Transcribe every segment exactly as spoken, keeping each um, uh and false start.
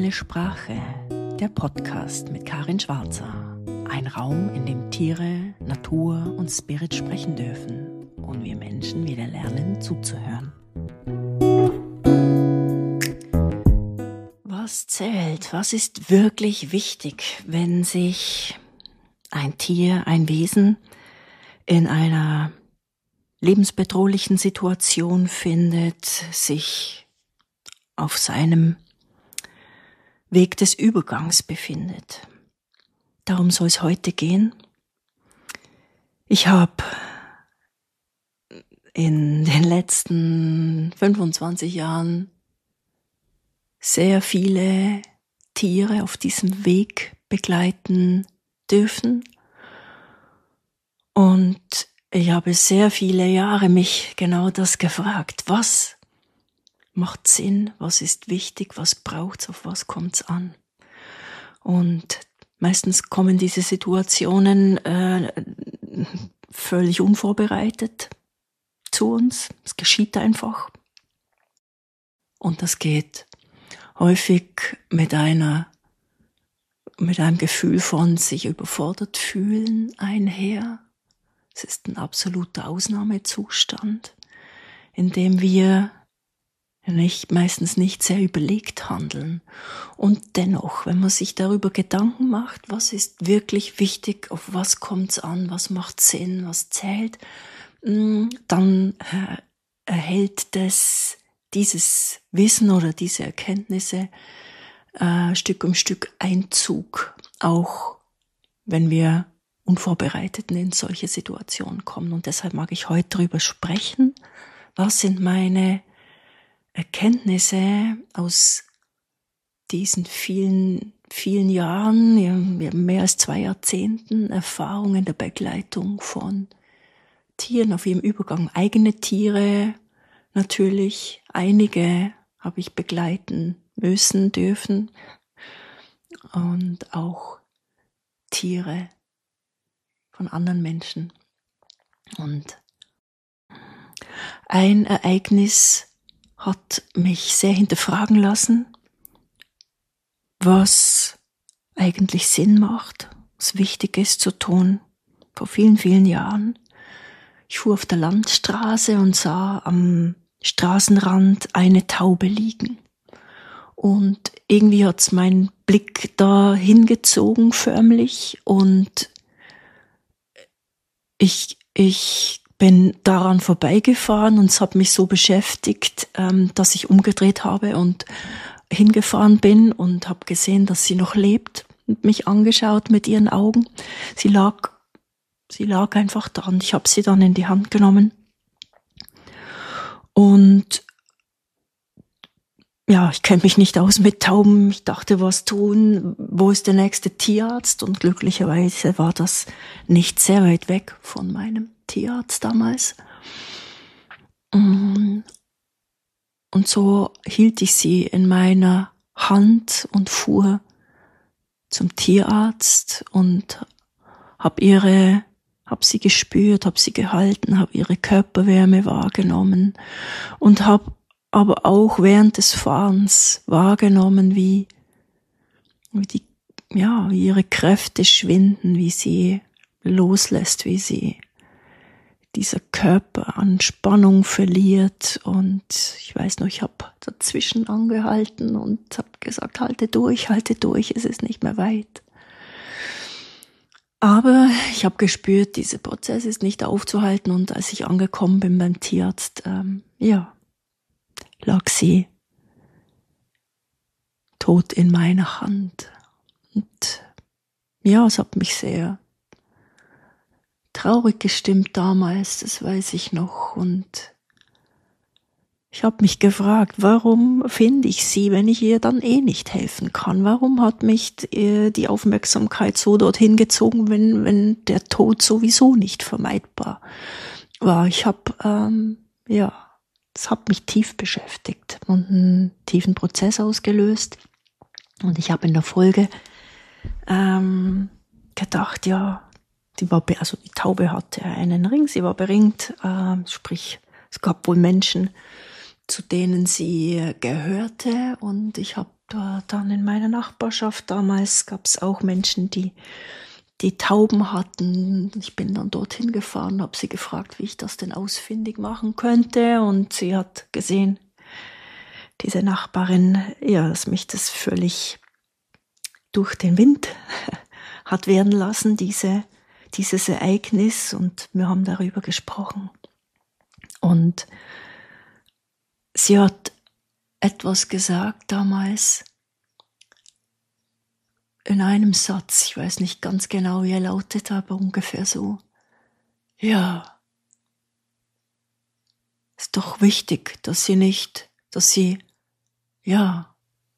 Tiere Sprache, der Podcast mit Karin Schwarzer. Ein Raum, in dem Tiere, Natur und Spirit sprechen dürfen und wir Menschen wieder lernen zuzuhören. Was zählt? Was ist wirklich wichtig, wenn sich ein Tier, ein Wesen in einer lebensbedrohlichen Situation findet, sich auf seinem Weg des Übergangs befindet? Darum soll es heute gehen. Ich habe in den letzten fünfundzwanzig Jahren sehr viele Tiere auf diesem Weg begleiten dürfen. Und ich habe sehr viele Jahre mich genau das gefragt. Was macht Sinn? Was ist wichtig? Was braucht's? Auf was kommt's an? Und meistens kommen diese Situationen äh, völlig unvorbereitet zu uns. Es geschieht einfach. Und das geht häufig mit einer, mit einem Gefühl von sich überfordert fühlen einher. Es ist ein absoluter Ausnahmezustand, in dem wir nicht, meistens nicht sehr überlegt handeln. Und dennoch, wenn man sich darüber Gedanken macht, was ist wirklich wichtig, auf was kommt's an, was macht Sinn, was zählt, dann erhält das, dieses Wissen oder diese Erkenntnisse äh, Stück um Stück Einzug, auch wenn wir unvorbereitet in solche Situationen kommen. Und deshalb mag ich heute darüber sprechen, was sind meine Erkenntnisse aus diesen vielen, vielen Jahren, wir haben mehr als zwei Jahrzehnten Erfahrung in der Begleitung von Tieren auf ihrem Übergang. Eigene Tiere natürlich, einige habe ich begleiten müssen, dürfen und auch Tiere von anderen Menschen. Und ein Ereignis hat mich sehr hinterfragen lassen, was eigentlich Sinn macht, was wichtig ist zu tun. Vor vielen, vielen Jahren. Ich fuhr auf der Landstraße und sah am Straßenrand eine Taube liegen. Und irgendwie hat's meinen Blick da hingezogen, förmlich. Und ich, ich bin daran vorbeigefahren und es hat mich so beschäftigt, ähm, dass ich umgedreht habe und hingefahren bin und habe gesehen, dass sie noch lebt und mich angeschaut mit ihren Augen. Sie lag, sie lag einfach da und ich habe sie dann in die Hand genommen. Und ja, ich kenne mich nicht aus mit Tauben. Ich dachte, was tun? Wo ist der nächste Tierarzt? Und glücklicherweise war das nicht sehr weit weg von meinem Tierarzt damals. Und so hielt ich sie in meiner Hand und fuhr zum Tierarzt und habe ihre, habe sie gespürt, habe sie gehalten, habe ihre Körperwärme wahrgenommen und habe aber auch während des Fahrens wahrgenommen, wie, wie die, ja, wie ihre Kräfte schwinden, wie sie loslässt, wie sie dieser Körper an Spannung verliert. Und ich weiß noch, ich habe dazwischen angehalten und habe gesagt, halte durch, halte durch, es ist nicht mehr weit. Aber ich habe gespürt, dieser Prozess ist nicht aufzuhalten. Und als ich angekommen bin beim Tierarzt, ähm, ja, lag sie tot in meiner Hand. Und ja, es hat mich sehr traurig gestimmt damals, das weiß ich noch. Und ich habe mich gefragt, warum finde ich sie, wenn ich ihr dann eh nicht helfen kann? Warum hat mich die Aufmerksamkeit so dorthin gezogen, wenn, wenn der Tod sowieso nicht vermeidbar war? Ich habe, ähm, ja, das hat mich tief beschäftigt und einen tiefen Prozess ausgelöst. Und ich habe in der Folge ähm, gedacht, ja, die war, also die Taube hatte einen Ring, sie war beringt, äh, sprich, es gab wohl Menschen, zu denen sie gehörte, und ich habe da dann in meiner Nachbarschaft damals gab es auch Menschen, die die Tauben hatten. Ich bin dann dorthin gefahren, habe sie gefragt, wie ich das denn ausfindig machen könnte. Und sie hat gesehen, diese Nachbarin, ja, dass mich das völlig durch den Wind hat werden lassen, diese, dieses Ereignis. Und wir haben darüber gesprochen. Und sie hat etwas gesagt damals, in einem Satz, ich weiß nicht ganz genau, wie er lautet, aber ungefähr so: Ja, ist doch wichtig, dass sie nicht, dass sie, ja,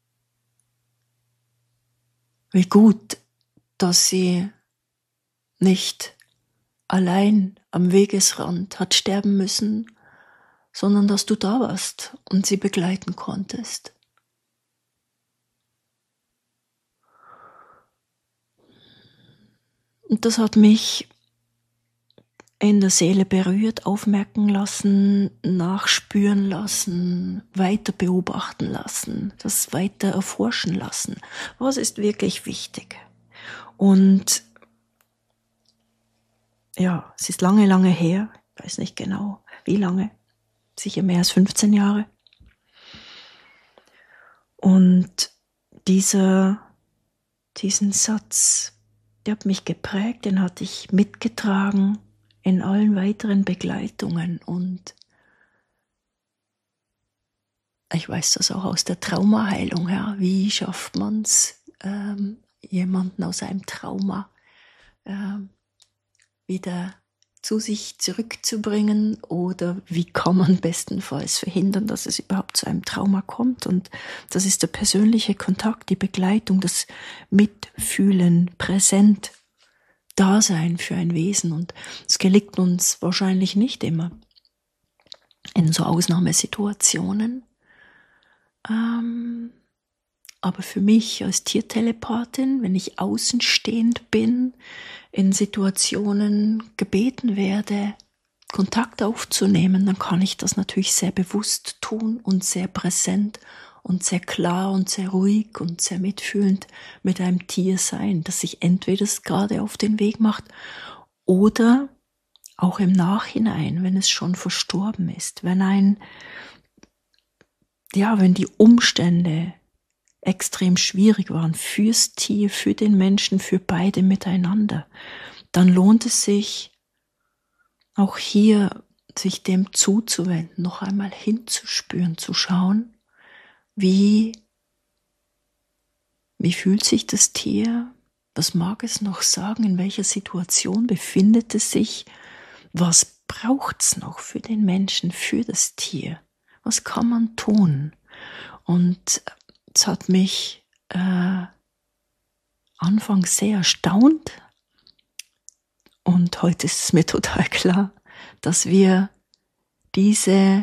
wie gut, dass sie nicht allein am Wegesrand hat sterben müssen, sondern dass du da warst und sie begleiten konntest. Und das hat mich in der Seele berührt, aufmerken lassen, nachspüren lassen, weiter beobachten lassen, das weiter erforschen lassen. Was ist wirklich wichtig? Und ja, es ist lange, lange her, ich weiß nicht genau, wie lange, sicher mehr als fünfzehn Jahre. Und dieser, diesen Satz, der hat mich geprägt, den hatte ich mitgetragen in allen weiteren Begleitungen. Und ich weiß das auch aus der Traumaheilung, ja. Wie schafft man es, ähm, jemanden aus einem Trauma ähm, wieder zu sich zurückzubringen, oder wie kann man bestenfalls verhindern, dass es überhaupt zu einem Trauma kommt? Und das ist der persönliche Kontakt, die Begleitung, das Mitfühlen, präsent Dasein für ein Wesen. Und es gelingt uns wahrscheinlich nicht immer in so Ausnahmesituationen. Ähm, aber für mich als Tiertelepathin, wenn ich außenstehend bin, in Situationen gebeten werde, Kontakt aufzunehmen, dann kann ich das natürlich sehr bewusst tun und sehr präsent und sehr klar und sehr ruhig und sehr mitfühlend mit einem Tier sein, das sich entweder gerade auf den Weg macht oder auch im Nachhinein, wenn es schon verstorben ist, wenn ein, ja, wenn die Umstände extrem schwierig waren fürs Tier, für den Menschen, für beide miteinander, dann lohnt es sich, auch hier sich dem zuzuwenden, noch einmal hinzuspüren, zu schauen, wie, wie fühlt sich das Tier, was mag es noch sagen, in welcher Situation befindet es sich, was braucht es noch für den Menschen, für das Tier, was kann man tun? Und es hat mich äh, anfangs sehr erstaunt, und heute ist es mir total klar, dass wir diese,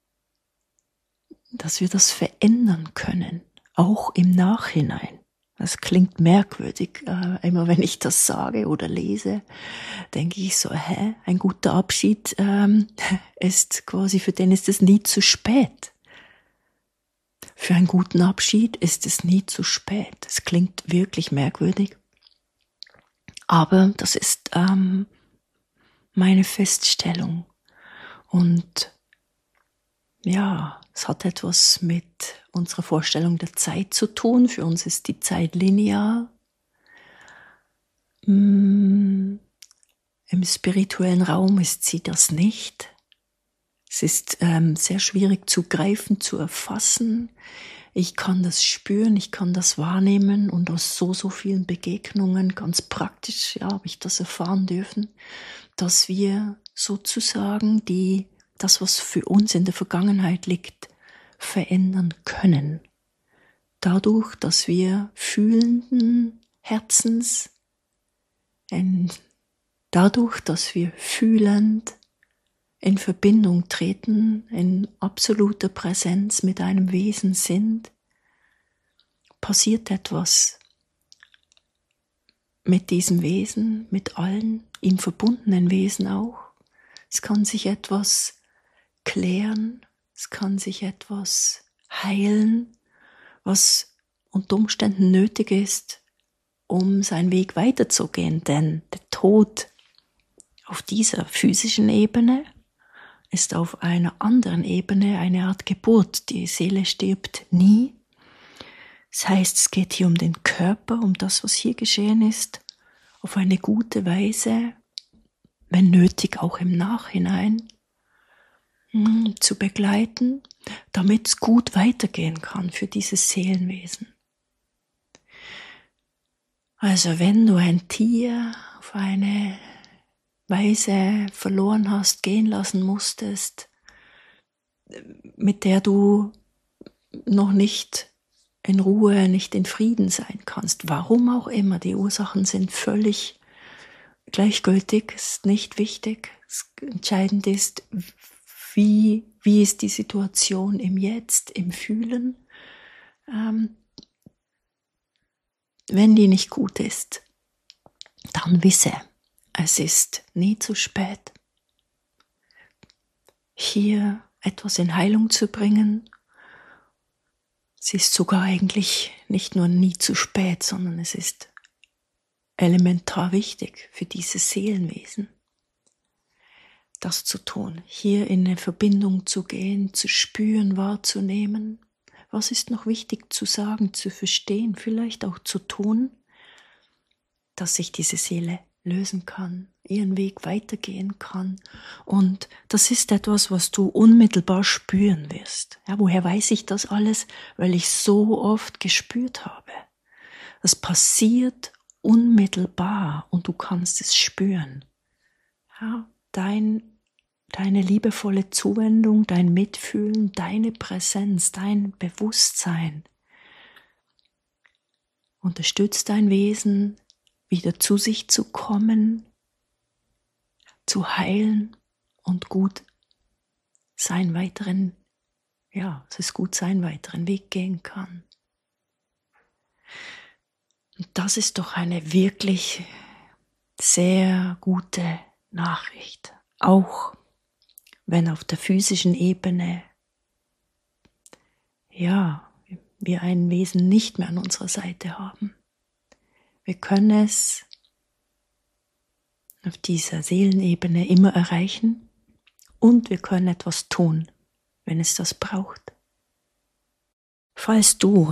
dass wir das verändern können, auch im Nachhinein. Das klingt merkwürdig, äh, immer wenn ich das sage oder lese, denke ich so, hä, ein guter Abschied ähm, ist quasi, für den ist es nie zu spät. Für einen guten Abschied ist es nie zu spät. Es klingt wirklich merkwürdig. Aber das ist ähm, meine Feststellung. Und ja, es hat etwas mit unserer Vorstellung der Zeit zu tun. Für uns ist die Zeit linear. Im spirituellen Raum ist sie das nicht. Es ist ähm, sehr schwierig zu greifen, zu erfassen. Ich kann das spüren, ich kann das wahrnehmen, und aus so, so vielen Begegnungen, ganz praktisch, ja, habe ich das erfahren dürfen, dass wir sozusagen die, das, was für uns in der Vergangenheit liegt, verändern können. Dadurch, dass wir fühlenden Herzens, in, dadurch, dass wir fühlend in Verbindung treten, in absoluter Präsenz mit einem Wesen sind, passiert etwas mit diesem Wesen, mit allen ihm verbundenen Wesen auch. Es kann sich etwas klären, es kann sich etwas heilen, was unter Umständen nötig ist, um seinen Weg weiterzugehen. Denn der Tod auf dieser physischen Ebene ist auf einer anderen Ebene eine Art Geburt. Die Seele stirbt nie. Das heißt, es geht hier um den Körper, um das, was hier geschehen ist, auf eine gute Weise, wenn nötig auch im Nachhinein, zu begleiten, damit es gut weitergehen kann für dieses Seelenwesen. Also wenn du ein Tier auf eine Weise verloren hast, gehen lassen musstest, mit der du noch nicht in Ruhe, nicht in Frieden sein kannst, warum auch immer, die Ursachen sind völlig gleichgültig, ist nicht wichtig. Entscheidend ist, wie, wie ist die Situation im Jetzt, im Fühlen, ähm, wenn die nicht gut ist, dann wisse, es ist nie zu spät, hier etwas in Heilung zu bringen. Es ist sogar eigentlich nicht nur nie zu spät, sondern es ist elementar wichtig für dieses Seelenwesen, das zu tun, hier in eine Verbindung zu gehen, zu spüren, wahrzunehmen. Was ist noch wichtig zu sagen, zu verstehen, vielleicht auch zu tun, dass sich diese Seele lösen kann, ihren Weg weitergehen kann. Und das ist etwas, was du unmittelbar spüren wirst. Ja, woher weiß ich das alles? Weil ich so oft gespürt habe. Das passiert unmittelbar und du kannst es spüren. Ja, dein, deine liebevolle Zuwendung, dein Mitfühlen, deine Präsenz, dein Bewusstsein unterstützt dein Wesen, wieder zu sich zu kommen, zu heilen und gut seinen weiteren, ja, es ist gut seinen weiteren Weg gehen kann. Und das ist doch eine wirklich sehr gute Nachricht. Auch wenn auf der physischen Ebene, ja, wir ein Wesen nicht mehr an unserer Seite haben. Wir können es auf dieser Seelenebene immer erreichen und wir können etwas tun, wenn es das braucht. Falls du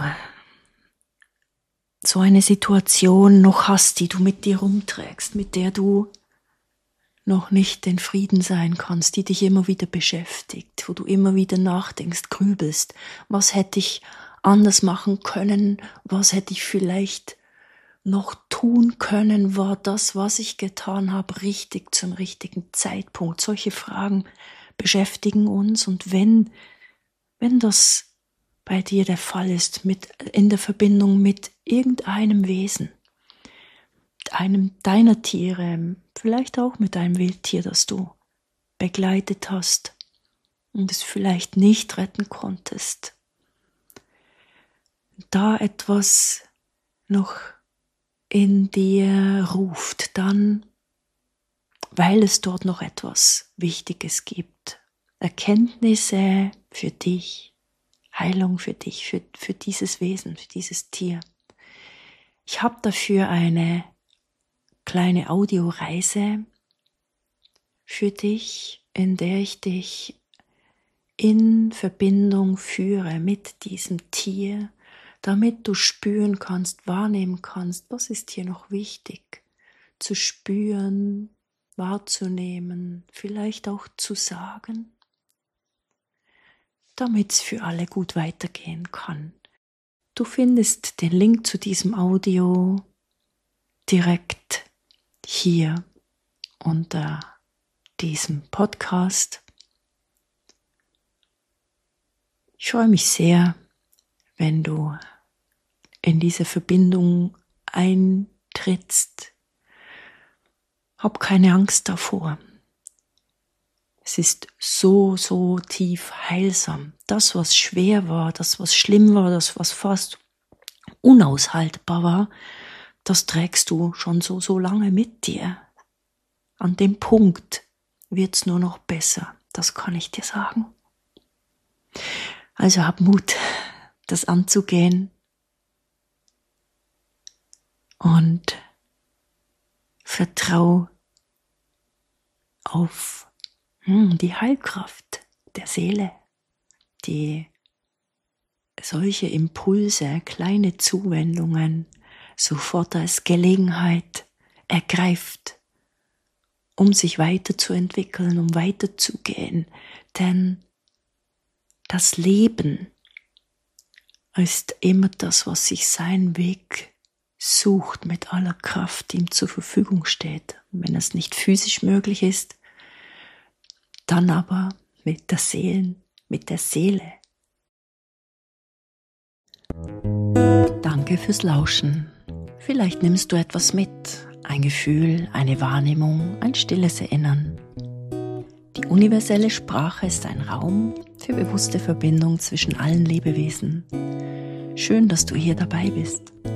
so eine Situation noch hast, die du mit dir rumträgst, mit der du noch nicht in Frieden sein kannst, die dich immer wieder beschäftigt, wo du immer wieder nachdenkst, grübelst, was hätte ich anders machen können, was hätte ich vielleicht noch tun können, war das, was ich getan habe, richtig zum richtigen Zeitpunkt. Solche Fragen beschäftigen uns und wenn, wenn das bei dir der Fall ist, mit, in der Verbindung mit irgendeinem Wesen, mit einem deiner Tiere, vielleicht auch mit einem Wildtier, das du begleitet hast und es vielleicht nicht retten konntest, da etwas noch in dir ruft, dann, weil es dort noch etwas Wichtiges gibt, Erkenntnisse für dich, Heilung für dich, für, für dieses Wesen, für dieses Tier. Ich habe dafür eine kleine Audioreise für dich, in der ich dich in Verbindung führe mit diesem Tier, damit du spüren kannst, wahrnehmen kannst, was ist hier noch wichtig, zu spüren, wahrzunehmen, vielleicht auch zu sagen, damit es für alle gut weitergehen kann. Du findest den Link zu diesem Audio direkt hier unter diesem Podcast. Ich freue mich sehr, wenn du in diese Verbindung eintrittst. Hab keine Angst davor. Es ist so, so tief heilsam. Das, was schwer war, das, was schlimm war, das, was fast unaushaltbar war, das trägst du schon so, so lange mit dir. An dem Punkt wird's nur noch besser. Das kann ich dir sagen. Also hab Mut, das anzugehen. Und vertrau auf hm, die Heilkraft der Seele, die solche Impulse, kleine Zuwendungen sofort als Gelegenheit ergreift, um sich weiterzuentwickeln, um weiterzugehen. Denn das Leben ist immer das, was sich seinen Weg sucht mit aller Kraft, die ihm zur Verfügung steht. Und wenn es nicht physisch möglich ist, dann aber mit der Seelen, mit der Seele. Danke fürs Lauschen. Vielleicht nimmst du etwas mit, ein Gefühl, eine Wahrnehmung, ein stilles Erinnern. Die universelle Sprache ist ein Raum für bewusste Verbindung zwischen allen Lebewesen. Schön, dass du hier dabei bist.